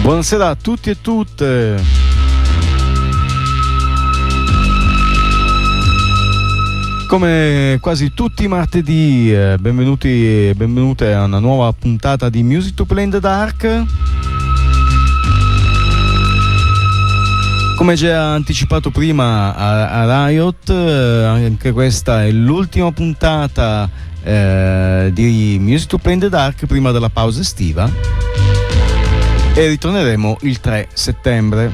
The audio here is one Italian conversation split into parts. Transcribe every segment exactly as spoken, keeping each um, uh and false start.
Buonasera a tutti e tutte. Come quasi tutti i martedì, eh, benvenuti e benvenute a una nuova puntata di Music to Play in the Dark. Come già anticipato prima a, a Riot, eh, anche questa è l'ultima puntata eh, di Music to Play in the Dark prima della pausa estiva. E ritorneremo il tre settembre.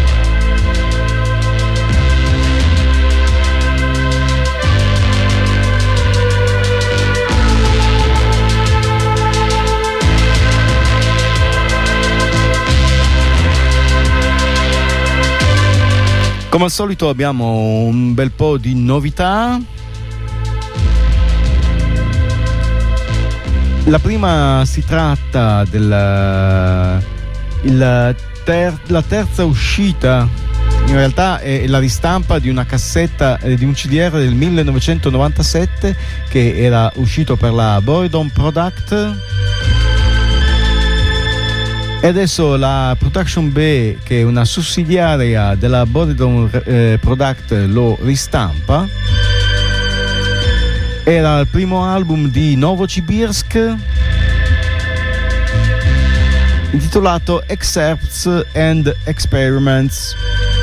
Come al solito abbiamo un bel po' di novità. La prima si tratta del il ter- la terza uscita, in realtà è la ristampa di una cassetta eh, di un C D R del millenovecentonovantasette che era uscito per la Boredom Product, e adesso la Production B, che è una sussidiaria della Boredom eh, Product, lo ristampa. Era il primo album di Novosibirsk intitolato Excerpts and Experiments.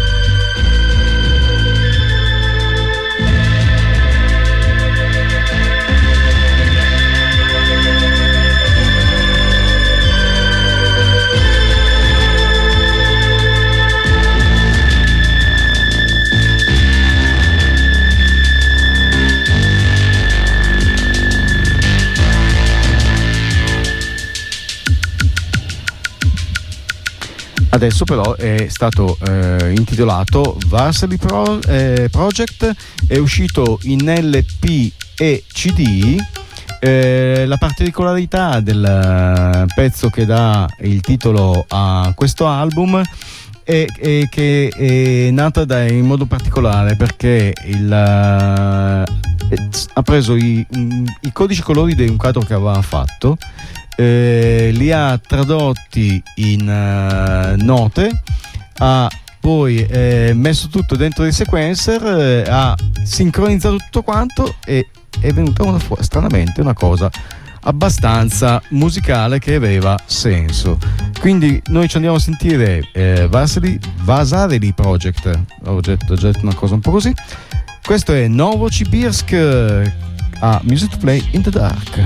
Adesso però è stato eh, intitolato Varsity Pro, eh, Project, è uscito in L P e C D. Eh, la particolarità del pezzo che dà il titolo a questo album è, è che è nata da, in modo particolare perché il, eh, ha preso i, i codici colori di un quadro che aveva fatto, Eh, li ha tradotti in uh, note, ha poi eh, messo tutto dentro dei sequencer, eh, ha sincronizzato tutto quanto e è venuta una fu- stranamente una cosa abbastanza musicale che aveva senso. Quindi noi ci andiamo a sentire eh, Vasily, Vasily Project, ho detto, ho detto una cosa un po' così. Questo è Novosibirsk eh, a Music to Play in the Dark.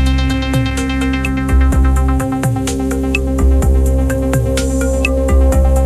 Thank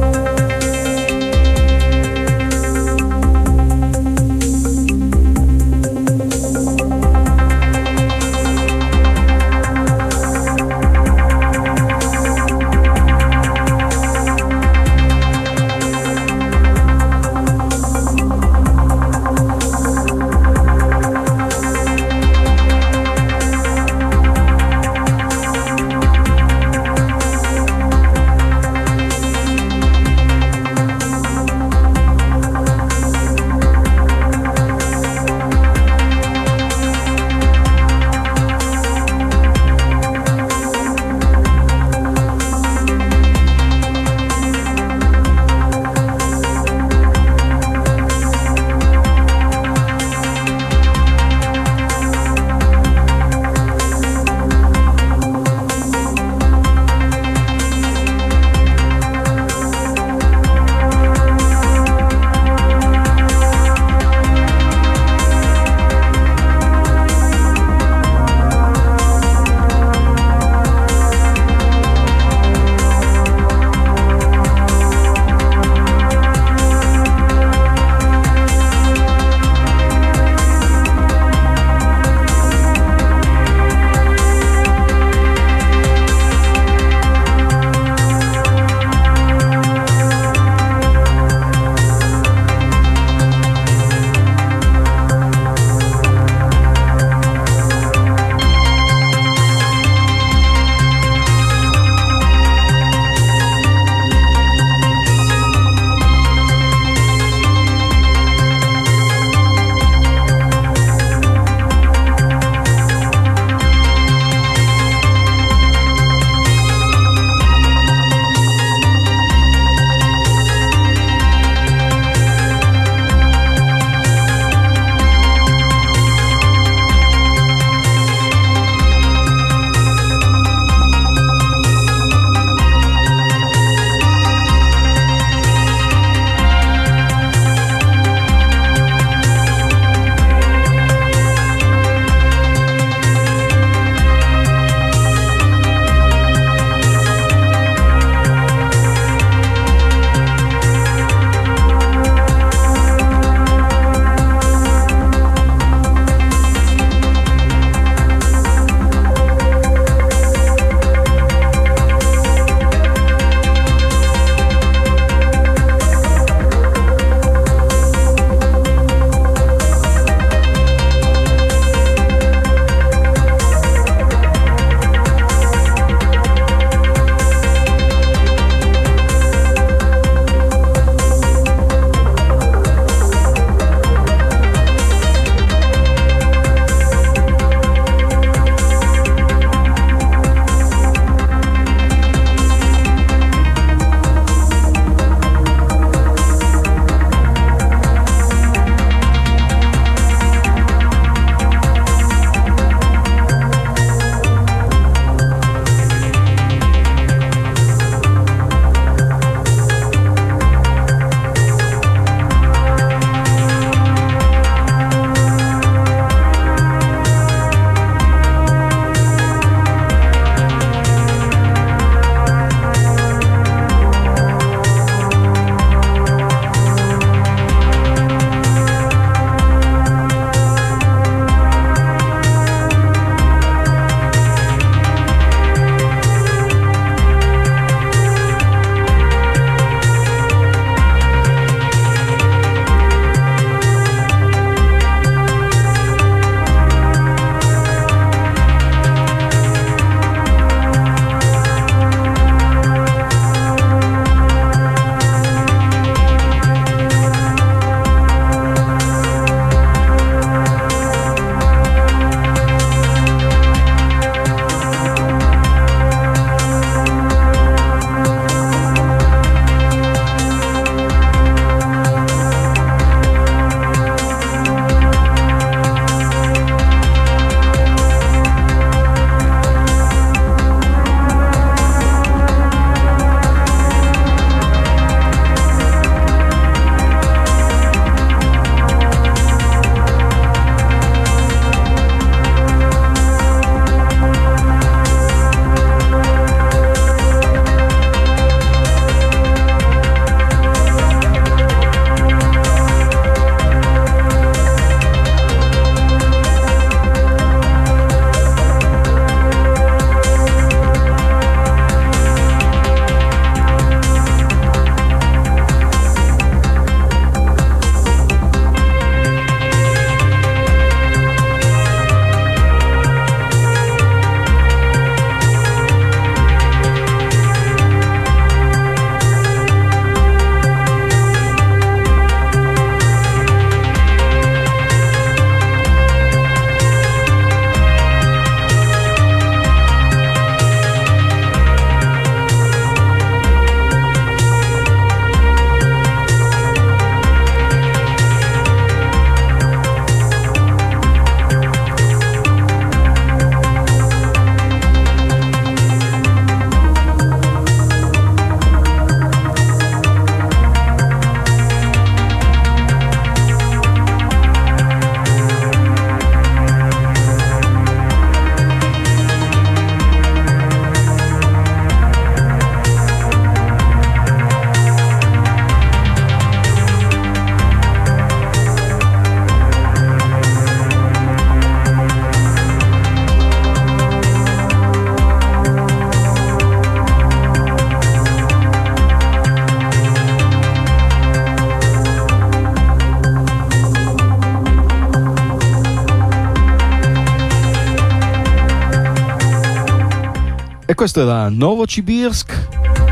E questo era Novosibirsk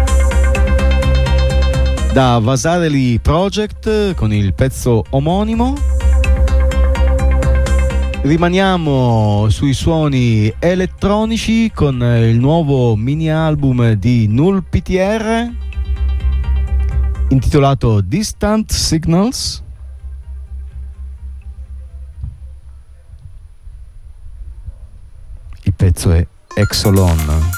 da Vasarely Project con il pezzo omonimo. Rimaniamo sui suoni elettronici con il nuovo mini album di Null P T R intitolato Distant Signals. Il pezzo è Exolon.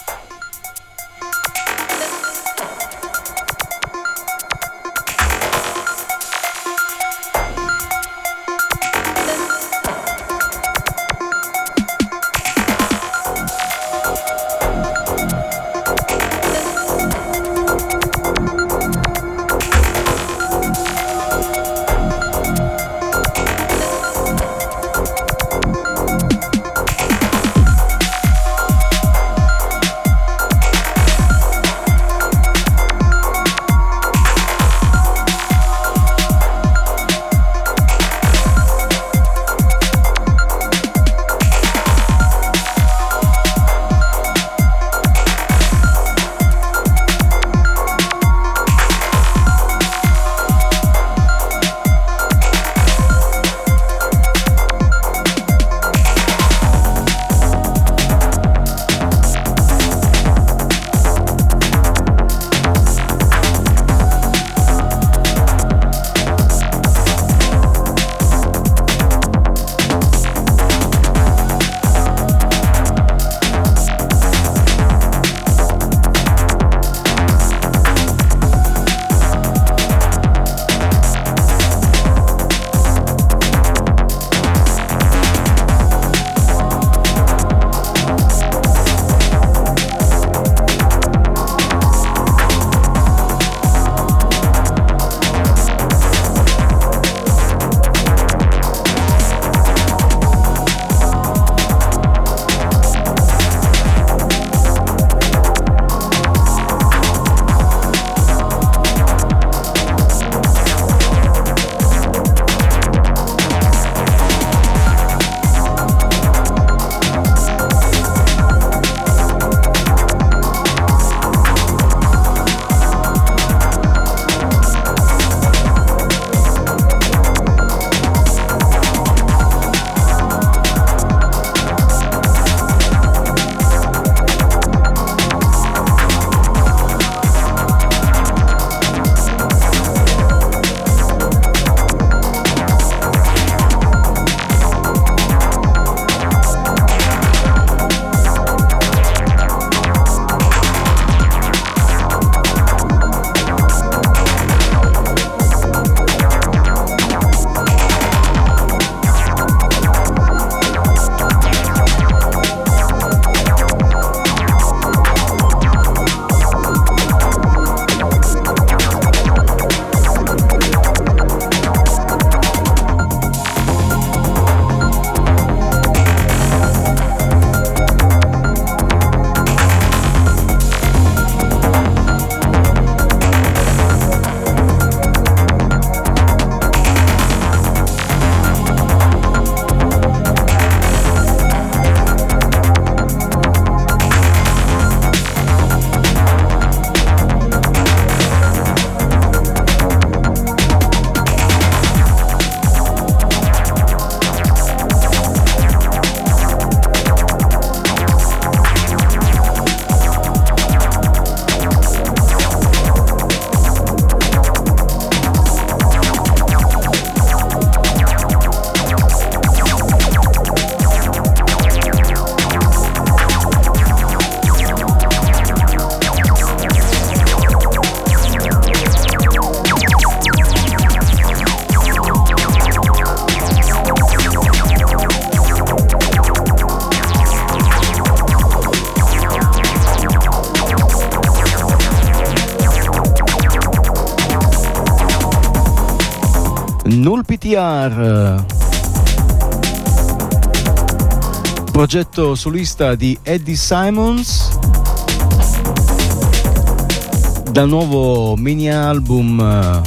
Null P T R, progetto solista di Eddie Simons, dal nuovo mini album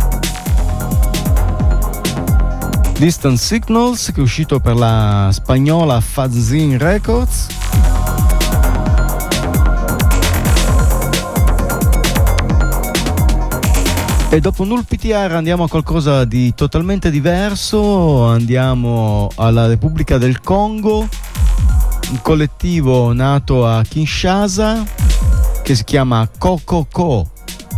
Distant Signals, che è uscito per la spagnola Fazin Records. E dopo Null P T R andiamo a qualcosa di totalmente diverso, andiamo alla Repubblica del Congo, un collettivo nato a Kinshasa che si chiama Kokoko.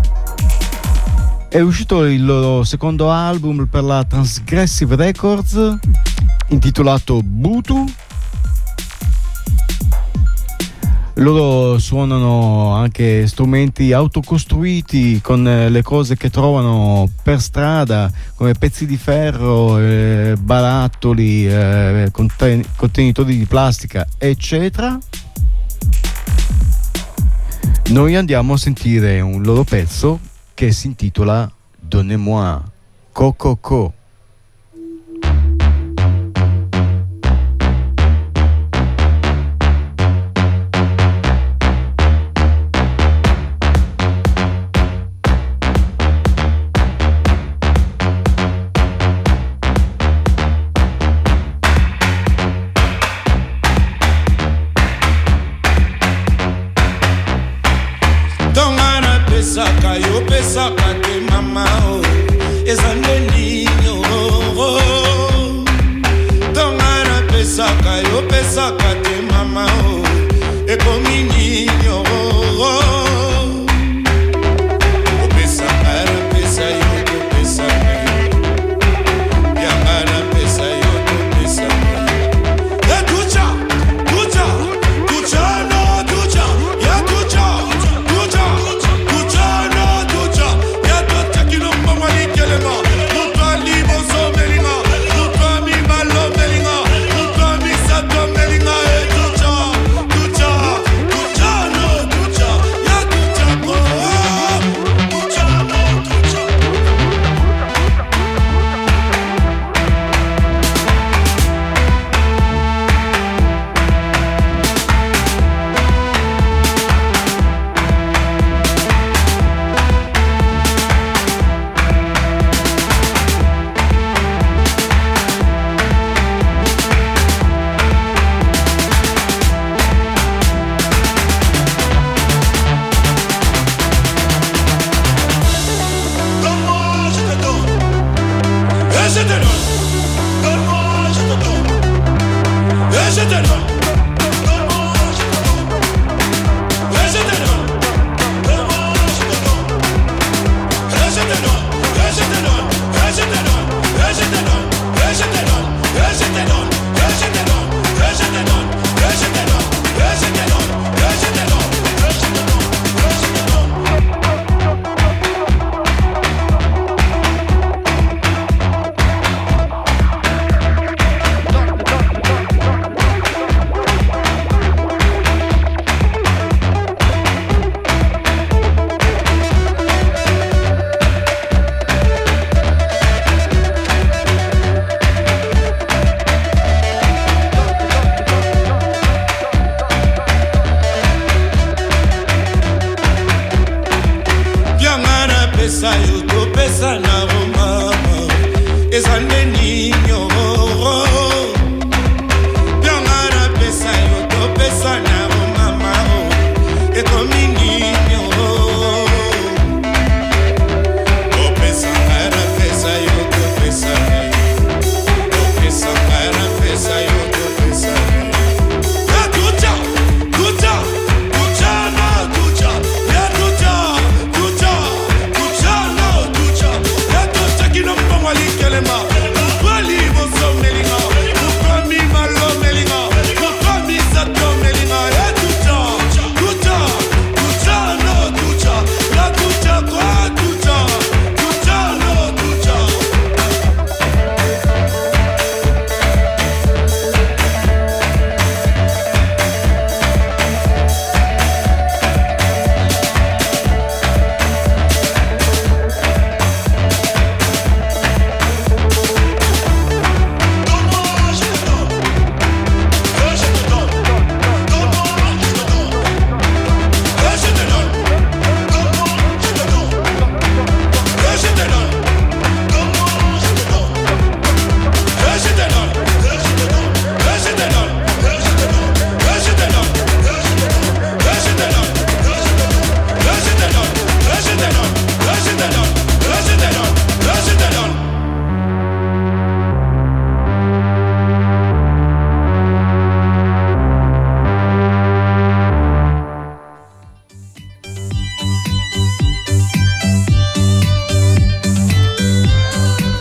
È uscito il loro secondo album per la Transgressive Records, intitolato Butu. Loro suonano anche strumenti autocostruiti con le cose che trovano per strada, come pezzi di ferro, eh, barattoli, eh, conten- contenitori di plastica, eccetera. Noi andiamo a sentire un loro pezzo che si intitola Donnez-moi Kokoko. Pesaka yo pesaka te mama oh ezande ninyo oh tongana pesaka yo pesaka te mama oh ekomi ninyo oh pesaka ra pesa yo pesaka ya ara pesa yo pesaka ya tucha tucha tucha no tucha ya tucha tucha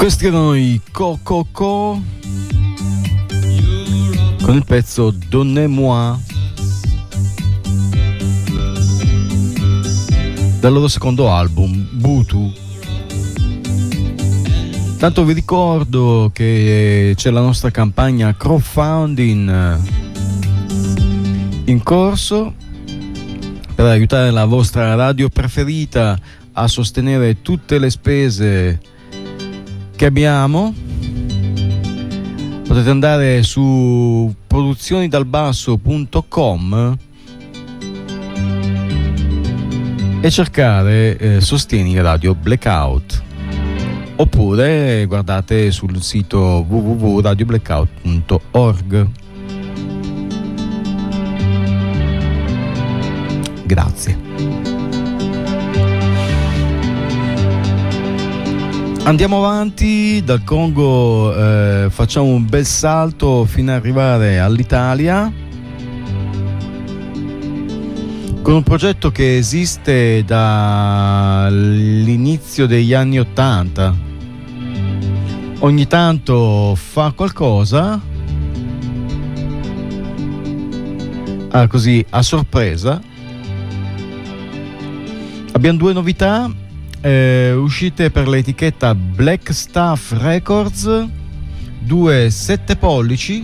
Questi erano i Coco Co con il pezzo Donnez-moi dal loro secondo album Butu. Tanto vi ricordo che c'è la nostra campagna crowdfunding in corso per aiutare la vostra radio preferita a sostenere tutte le spese che abbiamo. Potete andare su produzioni dal basso punto com e cercare eh, Sostieni Radio Blackout, oppure guardate sul sito w w w punto radio blackout punto org. Grazie. Andiamo avanti, dal Congo eh, facciamo un bel salto fino ad arrivare all'Italia con un progetto che esiste dall'inizio degli anni ottanta. Ogni tanto fa qualcosa, ah, così a sorpresa. Abbiamo due novità eh, uscite per l'etichetta Black Stuff Records, due sette pollici.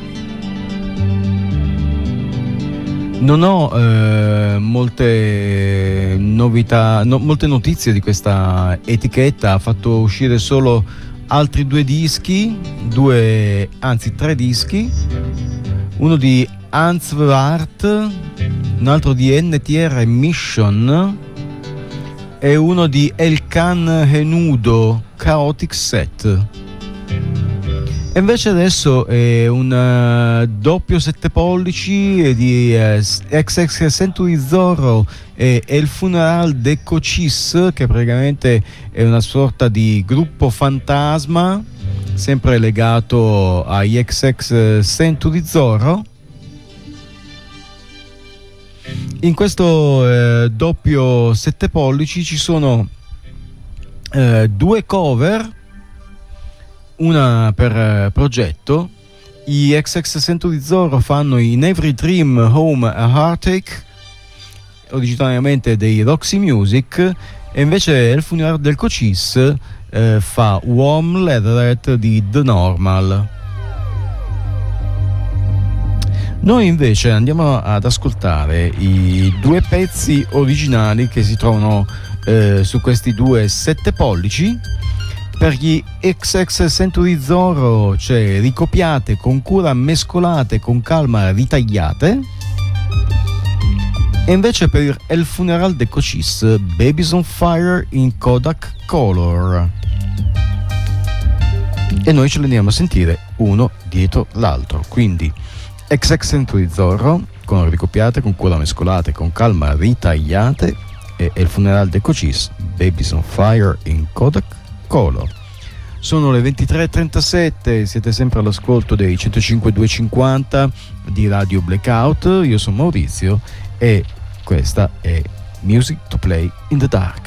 Non ho eh, molte novità, no, molte notizie di questa etichetta. Ha fatto uscire solo altri due dischi, due, anzi tre dischi, uno di Hans Wart, un altro di N T R Mission e uno di Elkan Henudo, Chaotic Set. E invece adesso è un uh, doppio sette pollici di uh, X X Century Zorro e El Funeral de Cochise, che praticamente è una sorta di gruppo fantasma sempre legato agli X X Century Zorro. In questo eh, doppio sette pollici ci sono eh, due cover, una per eh, progetto. Gli X X Century Zorro fanno In Every Dream Home a Heartache, originariamente dei Roxy Music, e invece Il Funeral del Cochise eh, fa Warm Leatherette di The Normal. Noi invece andiamo ad ascoltare i due pezzi originali che si trovano eh, su questi due sette pollici. Per gli X X Century Zorro c'è Ricopiate con cura, mescolate con calma, ritagliate. E invece per El Funeral de Cochise, Babies on Fire in Kodak Color. E noi ce li andiamo a sentire uno dietro l'altro, quindi X X Century Zorro con ricopiate, con cura, mescolate, con calma, ritagliate, e El Funeral de Cochise, Babies on Fire in Kodak Color. Sono le ventitré e trentasette, siete sempre all'ascolto dei centocinque duecentocinquanta di Radio Blackout. Io sono Maurizio e questa è Music to Play in the Dark.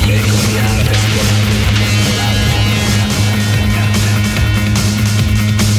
Ricopiate,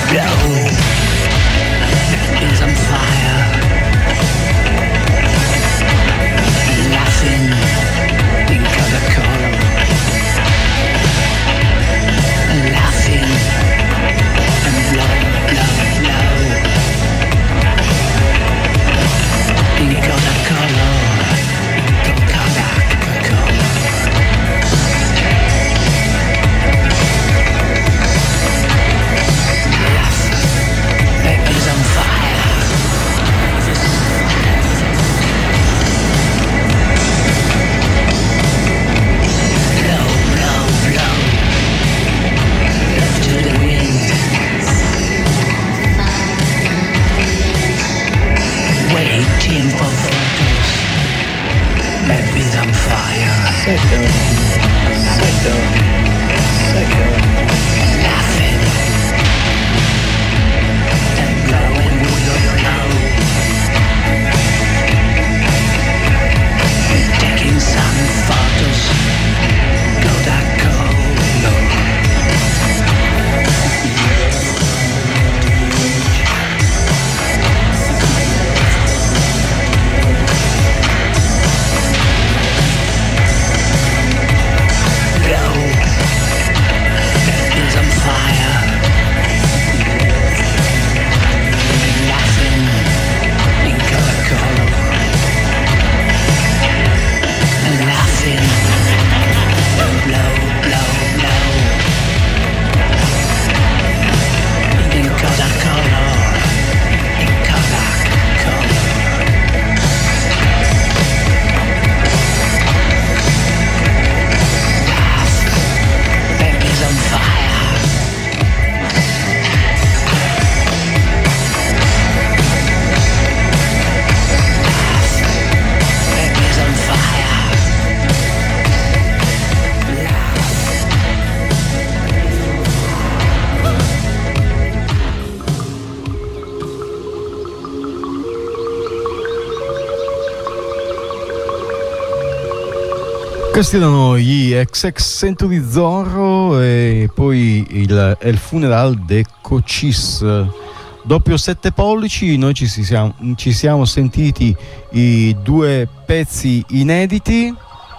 Questi erano gli X X Century Zorro e poi il El Funeral de Cochise. Doppio sette pollici, noi ci siamo, ci siamo sentiti i due pezzi inediti,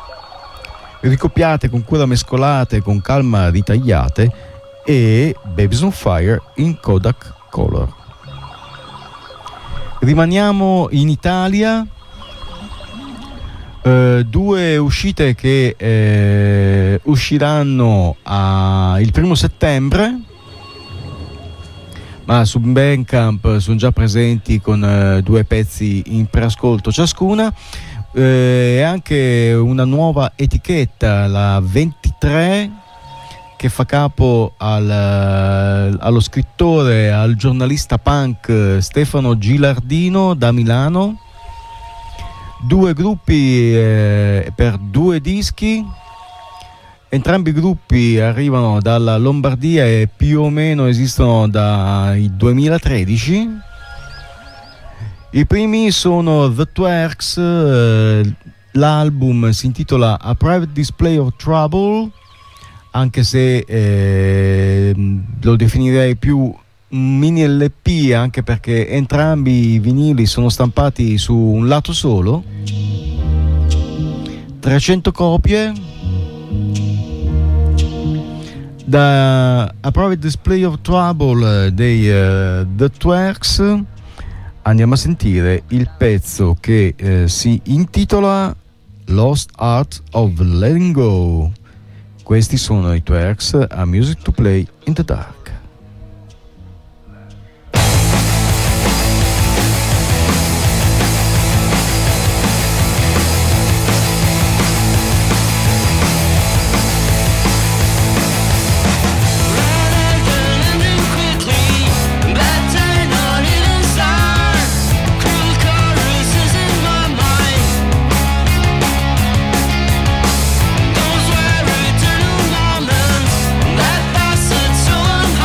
ricopiate con cura mescolate, con calma ritagliate, e Babies on Fire in Kodak Color. Rimaniamo in Italia. Uh, due uscite che eh, usciranno a, il primo settembre, ma su Bandcamp sono già presenti con uh, due pezzi in preascolto ciascuna, uh, e anche una nuova etichetta, la ventitré, che fa capo al, allo scrittore, al giornalista punk Stefano Gilardino da Milano. Due gruppi eh, per due dischi, entrambi i gruppi arrivano dalla Lombardia e più o meno esistono dal duemilatredici. I primi sono The Twerks, eh, l'album si intitola A Private Display of Trouble, anche se eh, lo definirei più un mini L P, anche perché entrambi i vinili sono stampati su un lato solo, trecento copie. Da A Private Display of Trouble dei uh, The Twerks andiamo a sentire il pezzo che uh, si intitola Lost Art of Letting Go. Questi sono i Twerks a Music to Play in the Dark. Moments that lasted so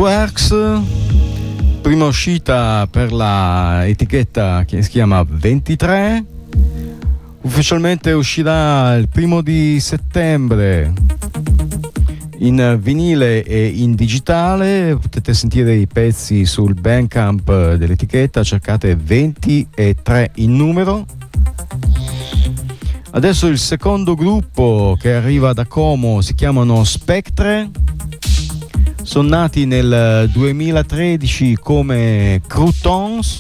Twerks, prima uscita per la etichetta che si chiama ventitré, ufficialmente uscirà il primo di settembre in vinile e in digitale. Potete sentire i pezzi sul Bandcamp dell'etichetta, cercate ventitré in numero. Adesso il secondo gruppo che arriva da Como si chiamano Spectre, sono nati nel duemilatredici come Croutons,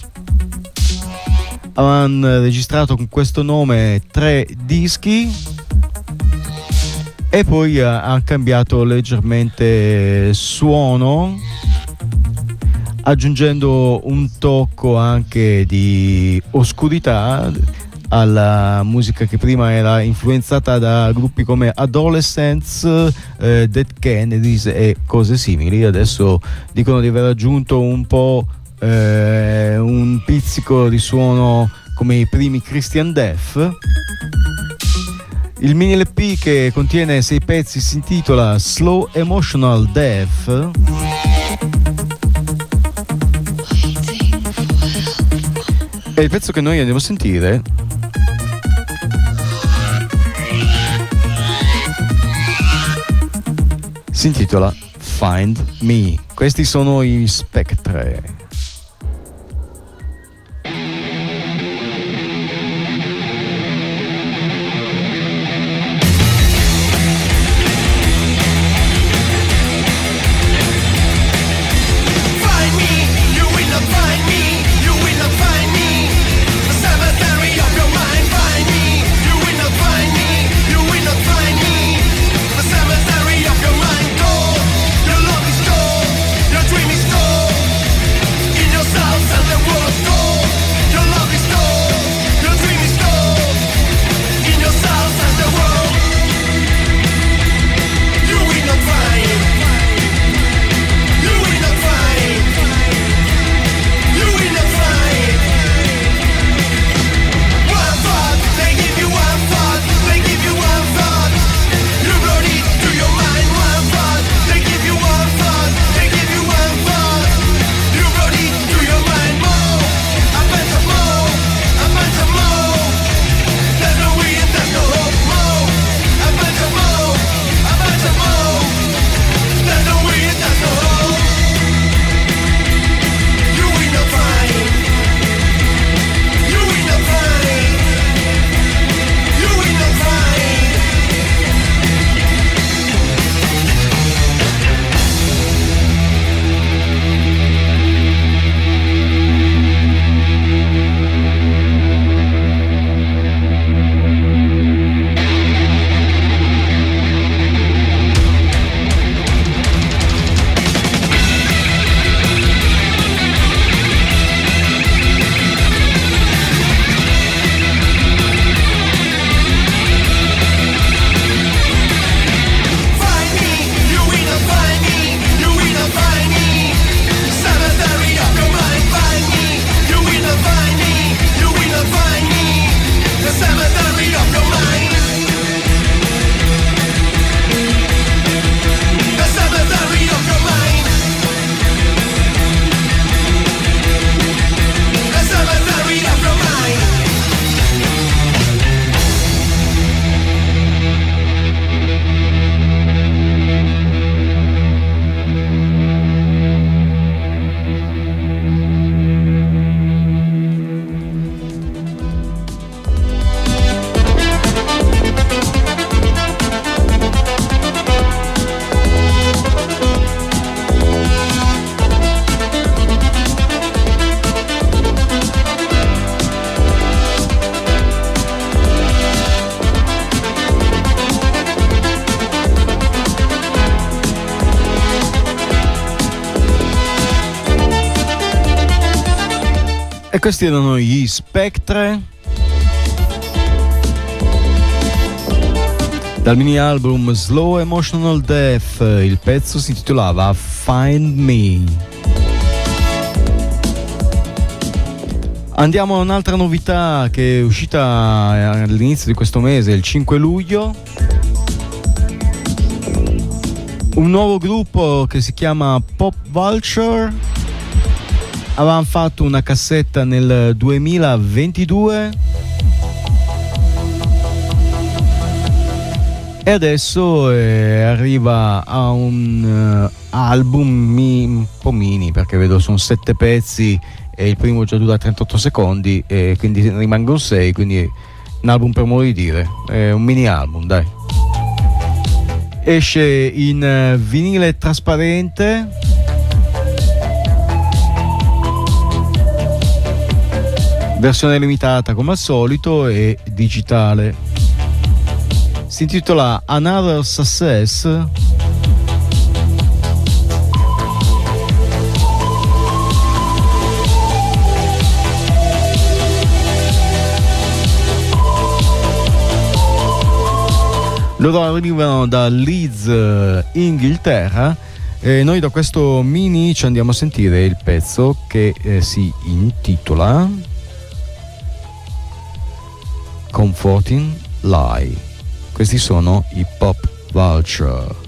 hanno registrato con questo nome tre dischi e poi ha cambiato leggermente suono, aggiungendo un tocco anche di oscurità alla musica che prima era influenzata da gruppi come Adolescents, eh, Dead Kennedys e cose simili. Adesso dicono di aver aggiunto un po' eh, un pizzico di suono come i primi Christian Death. Il mini L P che contiene sei pezzi si intitola Slow Emotional Death. E il pezzo che noi andiamo a sentire si intitola Find Me. Questi sono i Spectre. E questi erano gli Spectre dal mini album Slow Emotional Death. Il pezzo si intitolava Find Me. Andiamo a un'altra novità che è uscita all'inizio di questo mese, il cinque luglio. un nuovo gruppo che si chiama Pop Vulture. Avevano fatto una cassetta nel duemilaventidue e adesso eh, arriva a un uh, album mi, un po' mini, perché vedo sono sette pezzi e il primo già dura trentotto secondi e quindi rimangono sei, quindi un album per modo di dire, è un mini album, dai. Esce in uh, vinile trasparente, versione limitata come al solito e digitale. Si intitola Another Success. Loro arrivano da Leeds, Inghilterra, e noi da questo mini ci andiamo a sentire il pezzo che eh, si intitola Comforting Lie. Questi sono i Pop Vulture.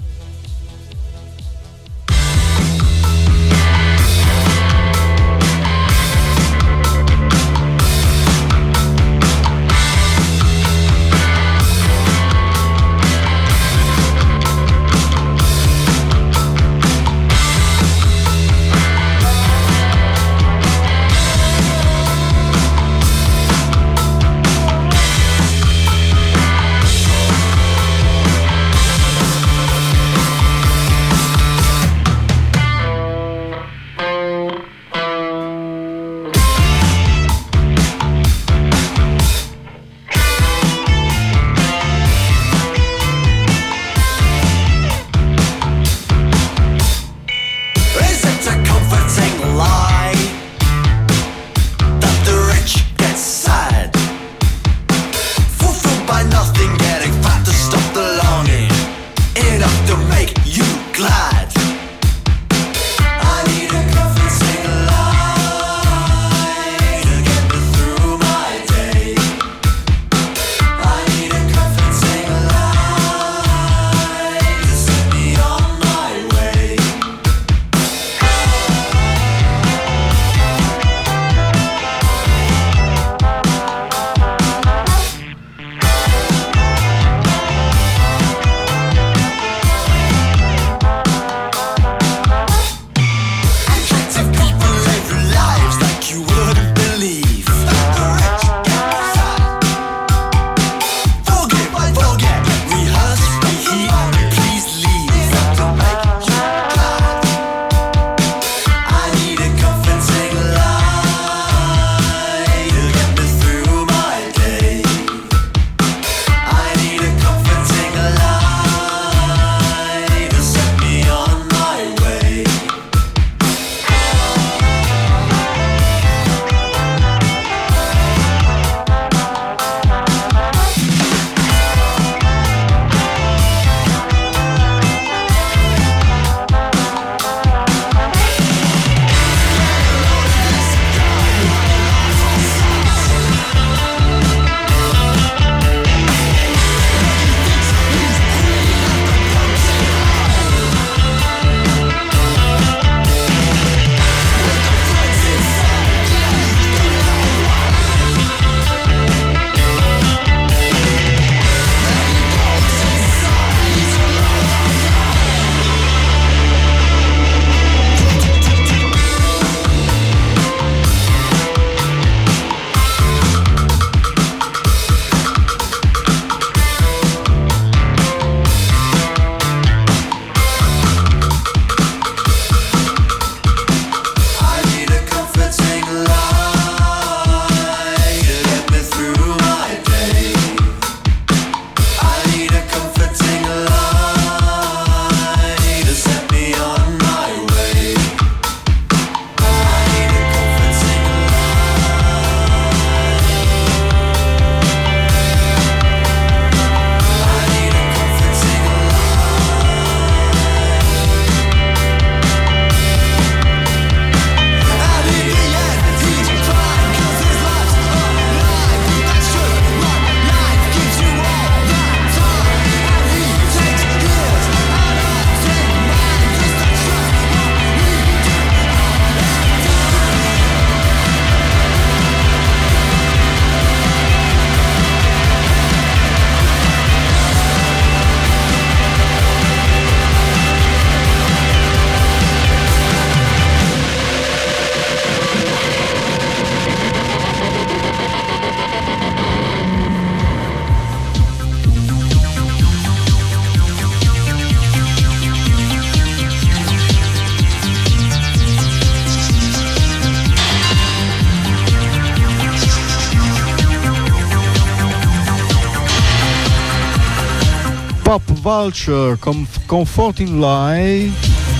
Vulture con Comforting Lie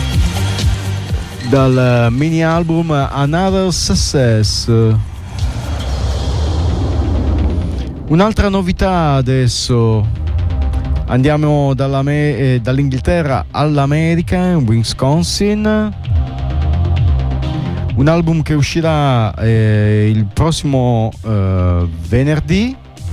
dal mini album Another Success. Un'altra novità adesso, andiamo eh, dall'Inghilterra all'America, in Wisconsin. Un album che uscirà eh, il prossimo eh, venerdì.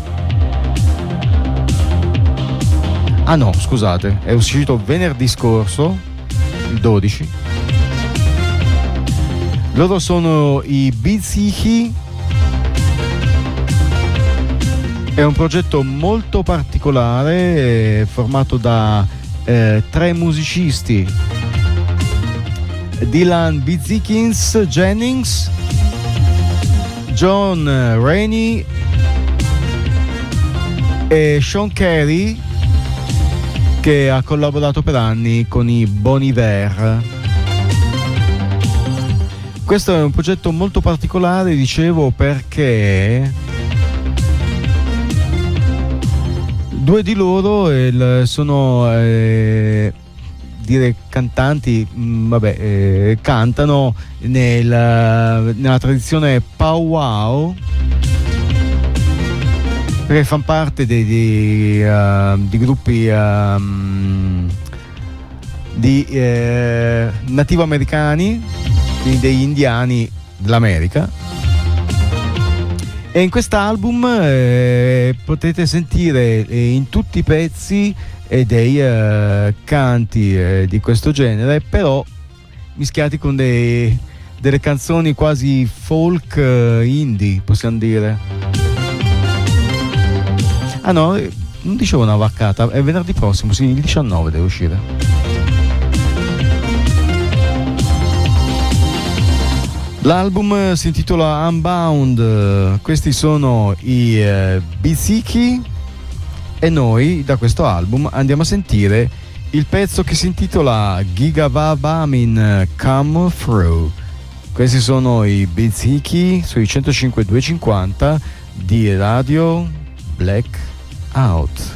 Ah no, scusate, è uscito venerdì scorso, il dodici. Loro sono i Biziki. È un progetto molto particolare, eh, formato da eh, tre musicisti: Dylan Bizikins Jennings, John Rainey e Sean Carey, che ha collaborato per anni con i Bon Iver. Questo è un progetto molto particolare, dicevo, perché due di loro eh, sono eh, dire cantanti, mh, vabbè, eh, cantano nel, nella tradizione powwow, perché fanno parte di, di, uh, di gruppi um, di eh, nativo americani, quindi degli indiani dell'America. E in quest'album eh, potete sentire eh, in tutti i pezzi eh, dei eh, canti eh, di questo genere, però mischiati con dei, delle canzoni quasi folk eh, indie, possiamo dire. Ah no, non dicevo una vaccata, è venerdì prossimo, sì, il diciannove deve uscire. L'album si intitola Unbound, questi sono i eh, Biziki e noi da questo album andiamo a sentire il pezzo che si intitola Gigavabamin Come Through. Questi sono i Biziki sui centocinque duecentocinquanta di Radio Black Out.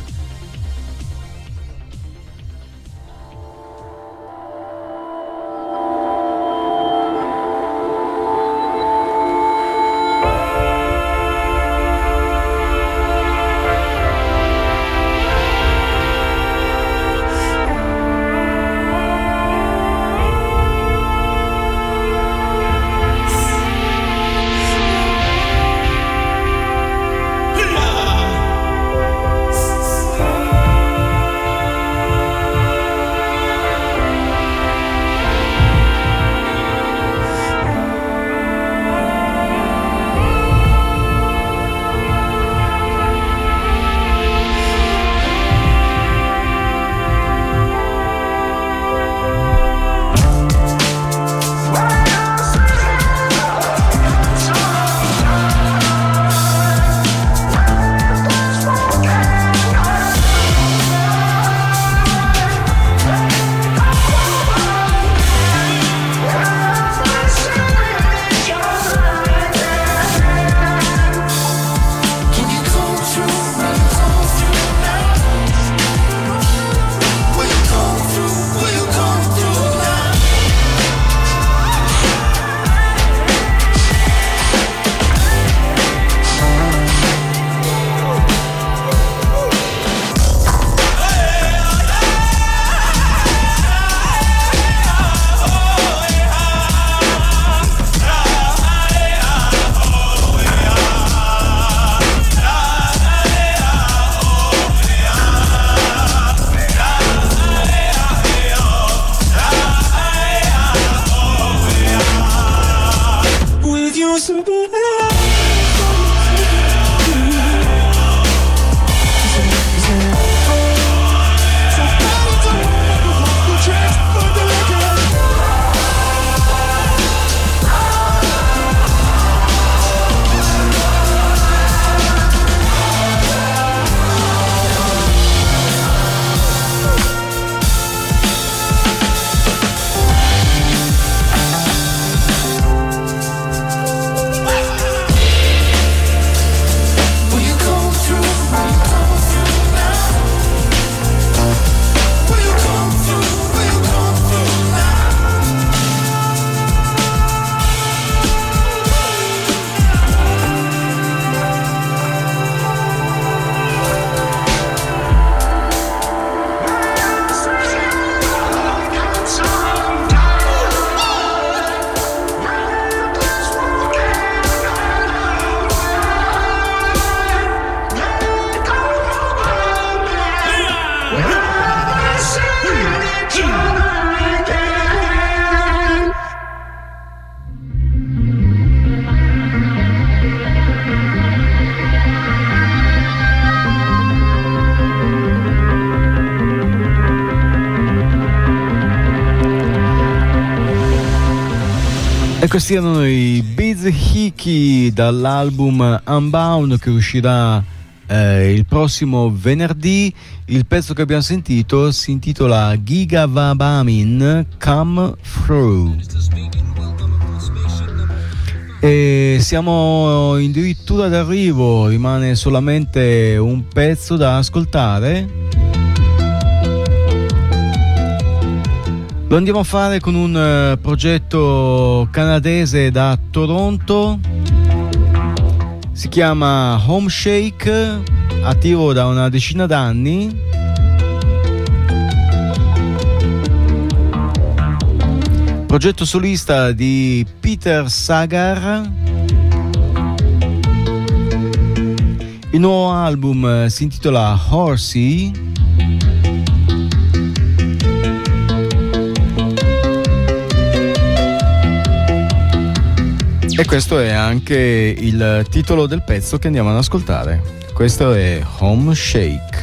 E questi erano i Biz Hickey dall'album Unbound che uscirà eh, il prossimo venerdì. Il pezzo che abbiamo sentito si intitola Giga Vabamin Come Through. E siamo addirittura d'arrivo, rimane solamente un pezzo da ascoltare. Lo andiamo a fare con un uh, progetto canadese da Toronto, si chiama Home Shake, attivo da una decina d'anni. Progetto solista di Peter Sagar. Il nuovo album si intitola Horsey. E questo è anche il titolo del pezzo che andiamo ad ascoltare. Questo è Home Shake.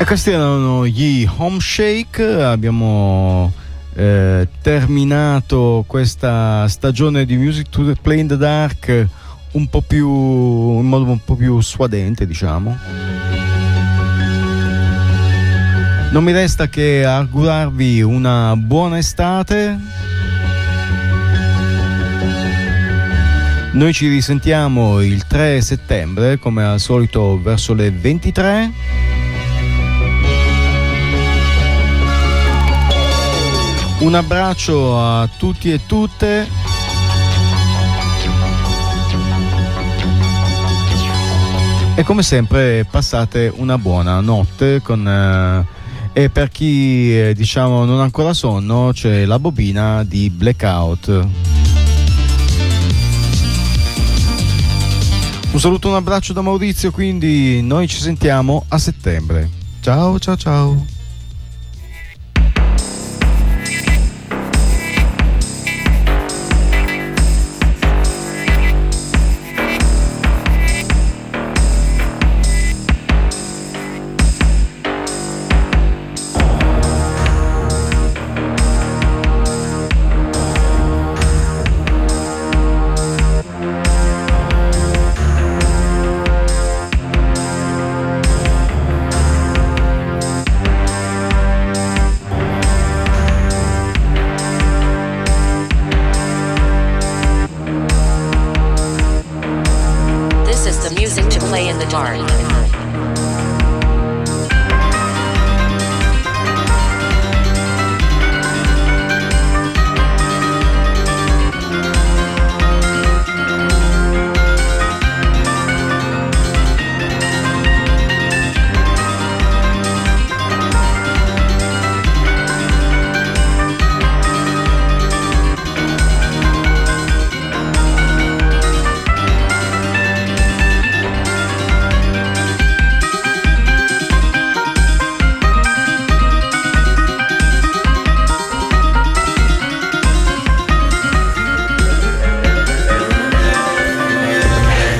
E questi erano gli Home Shake. Abbiamo eh, terminato questa stagione di Music to Play in the Dark un po' più in modo un po' più suadente, diciamo. Non mi resta che augurarvi una buona estate. Noi ci risentiamo il tre settembre, come al solito verso le ventitré. Un abbraccio a tutti e tutte. E come sempre passate una buona notte con, eh, e per chi eh, diciamo non ha ancora sonno c'è la bobina di Blackout. Un saluto, un abbraccio da Maurizio, quindi noi ci sentiamo a settembre. Ciao ciao ciao.